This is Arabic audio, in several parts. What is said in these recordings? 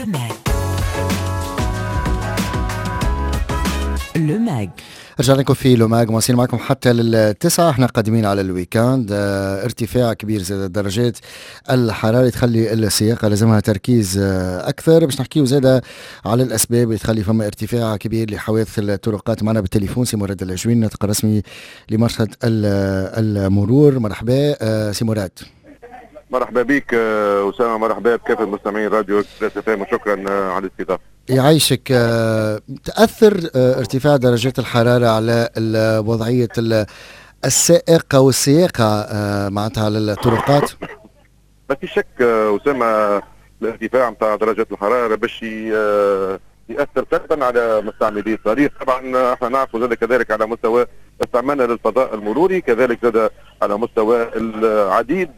لو ماج. رجعنا لكم في لو ماج، مواصلين معكم حتى للتسعة. احنا قادمين على الويكاند. ارتفاع كبير زاد درجات الحرارة تخلي السياقة لازمها تركيز أكثر. باش نحكيو زادة على الأسباب اللي تخلي فما ارتفاع كبير لحوادث الطرقات. معنا بالتليفون سي مراد العجوين، ناطق الرسمي لمرصد المرور. مرحبا سي مراد. مرحبا بك أسامة، مرحبا بكافة المستمعين راديو إكسبريس FM، وشكرا على الاستضافة. يعيشك. تأثر ارتفاع درجات الحرارة على وضعية السائق أو السياقة معناتها على الطرقات؟ ما في شك أسامة، الارتفاع نتاع درجات الحرارة باش يأثر سلبا على مستعملي الطريق. طبعا احنا نعرفوا زاد كذلك على مستوى استعمالنا للفضاء المروري، كذلك زاد على مستوى العديد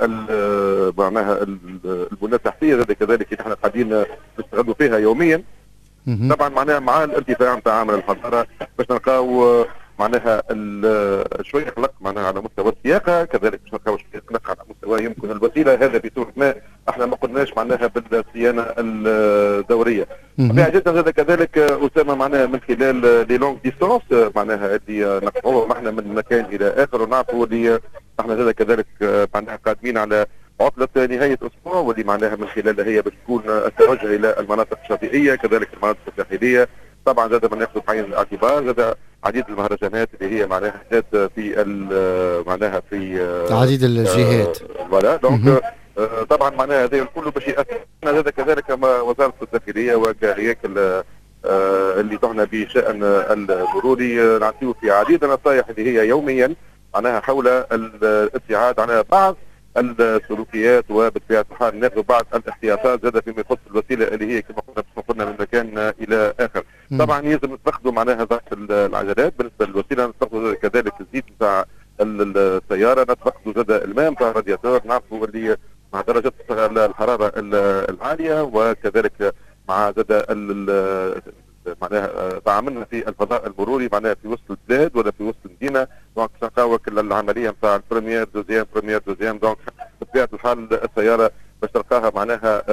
معناها البنى التحتيه زاد كذلك اللي احنا قاعدين نستغلوا فيها يوميا. طبعا معناها مع الارتفاع نتاع عامل الحراره باش نلقاو معناها شويه قلق معناها على مستوى السياقه، كذلك باش نلقاو شويه قلق على مستوى يمكن الوسيله. هذا بصوره ما احنا ما قلناش معناها بالصيانه الدوريه. طبيعي جدا زاد كذلك اسامه معناها من خلال لي لونغ ديستونس معناها اللي نقطعوهم احنا من مكان الى اخر، ونعرفوا اللي احنا زاد كذلك معناها قادمين على عطلة نهاية أسبوع، واللي معناها من خلالها هي بتكون التوجه إلى المناطق الشاطئية كذلك المناطق الساحلية. طبعا زاد ما ناخذ بعين الاعتبار زاد عديد المهرجانات اللي هي معناها جات في معناها في عديد الجهات. فوالا دونك طبعا معناها هذا الكل باش يأثر. زاد كذلك وزارة الداخلية وكهياكل اللي تعنى بشأن المروري نعطيو في عديد النصائح اللي هي يوميا معناها حول الابتعاد عن بعض السلوكيات، وبطبيعه الحال ناخذ بعض الاحتياطات زاد فيما يخص الوسيله اللي هي كما قلنا من مكان الى اخر. طبعا لازم نستخدموا معناها ضغط العجلات بالنسبه للوسيله، نستخدموا كذلك الزيت نتاع السياره، نستخدموا زاد الماء نتاع الرادياتور. نعرفوا اللي مع درجات الحراره العاليه وكذلك مع زاد معناها تعاملنا في الفضاء المروري معناها في وسط البلاد ولا في وسط المدينه، دونك تلقاو العمليه نتاع البريمير دوزيام دونك بطبيعه الحال السياره باش تلقاها معناها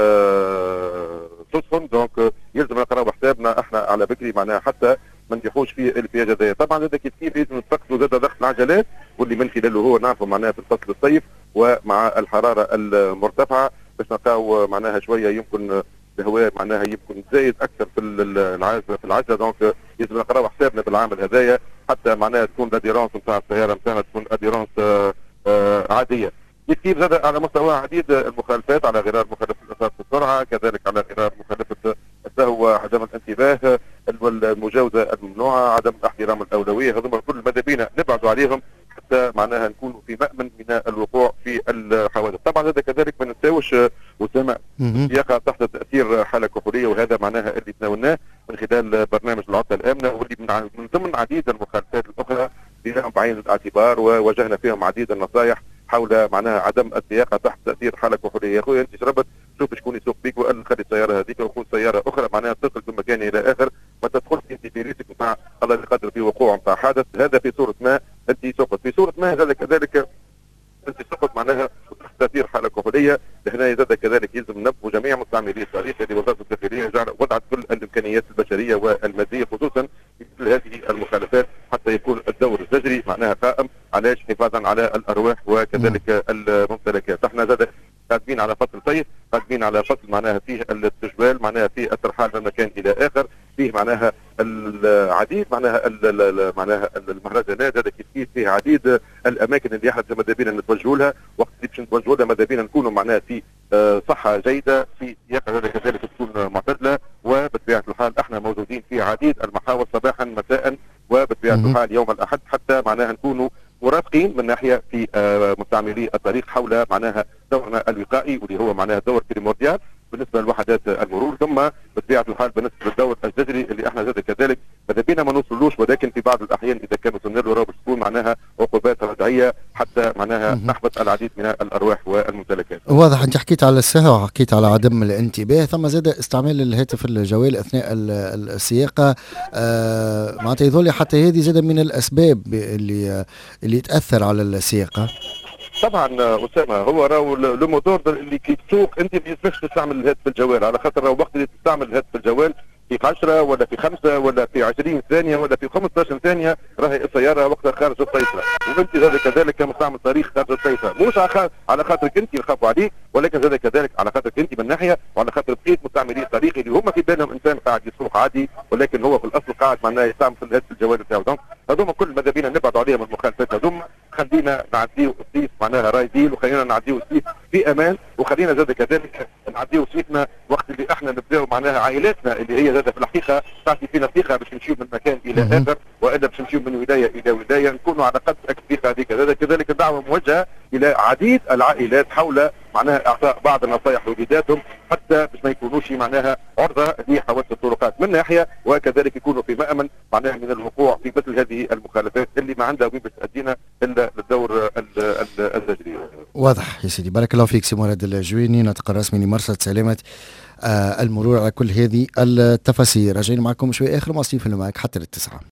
تسخن، دونك يلزم نقراو حسابنا احنا على بكري معناها حتى ما نجحوش في الفياج هذايا. طبعا هذا كيف لازم نستقبلوا زاد ضغط العجلات، واللي من خلاله هو نعرفوا معناها في فصل الصيف ومع الحراره المرتفعه باش نلقاو معناها شويه يمكن الهواء معناها يمكن زايد اكثر في العجله، دونك لازم نقراو حسابنا بالعامل هذايا حتى معناها تكون الاديرونس نتاع السياره نتاعنا تكون اديرونس عاديه. كيف زاد على مستوى عديد المخالفات، على غرار مخالفه اثاره السرعه، كذلك على غرار مخالفه السهو، عدم الانتباه، المجاوزه الممنوعه، عدم احترام الاولويه، هذوما كل ماذا بينا نبعدوا عليهم حتى معناها نكونوا في مأمن من الوقوع في الحوادث. طبعا هذا كذلك ما ننساوش أسامة يقع تحت تأثير حالة كحولية، وهذا معناها اللي تناولناه من خلال برنامج العطلة الآمنة، واللي من ضمن عديد المخالفات الأخرى اللي لهم بعين الاعتبار ووجهنا فيهم عديد النصائح حول معناها عدم السياقة تحت تأثير حالة كحولية. يا أخويا أنت شربت شوف شكون يسوق بيك، وأن خلي السيارة هذيك وخذ سيارة أخرى معناها تنقل من مكان إلى آخر، ما تدخلش أنت في ريسك نتاع الله يقدر في وقوع نتاع حادث. هذا في صورة ما أنت سقط، في صورة ما هذا كذلك انت سقط معناها تحت تاثير حاله كحوليه. لهنا زاد كذلك يلزم نبه جميع مستعملي الطريق اللي وزاره الداخليه وضعت كل الامكانيات البشريه والماديه خصوصا في مثل هذه المخالفات حتى يكون الدور الزجري معناها قائم، علاش حفاظا على الارواح وكذلك الممتلكات. احنا زاد قادمين على فصل صيف، قادمين على فصل معناها فيه التجوال، معناها فيه الترحال من مكان الى اخر، فيه معناها العديد معناها المهرجانات، هذا كيف فيه عديد الاماكن اللي احنا ماذا بينا نتوجهوا لها، وقت اللي باش نتوجهوا لها ماذا بينا نكونوا معناها في صحه جيده، في سياقه كذلك تكون معتدله، وبطبيعه الحال احنا موجودين في عديد المحاور صباحا مساء وبطبيعه الحال يوم الاحد حتى معناها نكونوا مرافقين من ناحيه في مستعملي الطريق حول معناها دورنا الوقائي، واللي هو معناها دور بريمورديال بالنسبه لوحدات المرور، ثم بطبيعه الحال بالنسبه للدور الزجري اللي احنا زاد كذلك ماذا بينا ما نوصلوش، ولكن في بعض الاحيان اذا كان وصلنا له باش تكون معناها عقوبات رجعيه حتى معناها نحبط العديد من الارواح والممتلكات. واضح انت حكيت على السهو وحكيت على عدم الانتباه، ثم زاد استعمال الهاتف الجوال اثناء السياقه. معناتها يظل حتى هذه زاد من الاسباب اللي تاثر على السياقه. طبعا اسامه، هو راهو لو موتور اللي كي تسوق انت ما يلزمكش تستعمل الهاتف الجوال، على خاطر راهو وقت اللي تستعمل الهاتف الجوال في 10 ولا في 5 ولا في 20 ثانيه ولا في 15 ثانيه راهي السياره وقتها خارج السيطره، وانت كذلك كمستعمل طريق خارج السيطره، مش على خاطرك انت نخافوا عليك، ولكن كذلك على خاطرك انت من ناحيه، وعلى خاطر بقيه مستعملي الطريق اللي هم في بالهم انسان قاعد يسوق عادي، ولكن هو في الاصل قاعد معناه يستعمل في الهاتف الجوال نتاعو. دونك هذوما كل ماذا بينا نبعدوا عليهم المخالفات هذوما، خلينا نعديو السيف معناها رايدين، وخلينا نعديو السيف في امان، وخلينا زاد كذلك نعديو سيفنا وقت اللي احنا نبداو معناها عائلاتنا اللي هي زاد في الحقيقه تعطي فينا ثقه باش نمشيو من مكان الى اخر، والا باش نمشيو من ولايه الى ولايه، نكونوا على قد الثقه هذيك. كذلك الدعوه موجهه الى عديد العائلات حول معناها اعطاء بعض النصائح لوليداتهم حتى باش ما يكونوش معناها عرضه لحوادث الطرقات من ناحيه، وكذلك يكونوا في مأمن معناها من الوقوع في مثل هذه المخالفات اللي ما عندها وين باش تأدينا الا للدور الزجري. واضح يا سيدي، بارك الله فيك سي مراد الجويني، ناطق الرسمي لمرصد سلامة المرور، على كل هذه التفاصيل. راجعين معكم شوي اخر مواصلين في الماك حتى للتسعة.